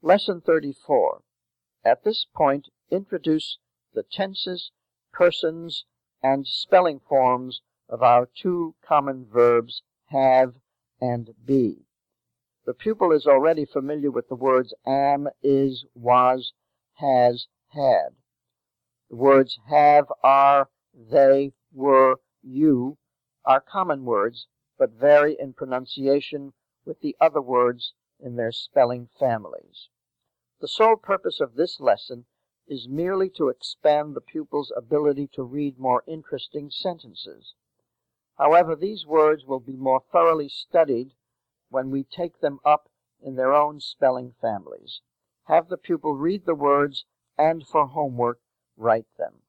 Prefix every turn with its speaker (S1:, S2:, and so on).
S1: Lesson 34. At this point, introduce the tenses, persons, and spelling forms of our two common verbs, have and be. The pupil is already familiar with the words am, is, was, has, had. The words have, are, they, were, you are common words, but vary in pronunciation with the other words in their spelling families. The sole purpose of this lesson is merely to expand the pupil's ability to read more interesting sentences. However, these words will be more thoroughly studied when we take them up in their own spelling families. Have the pupil read the words and for homework, write them.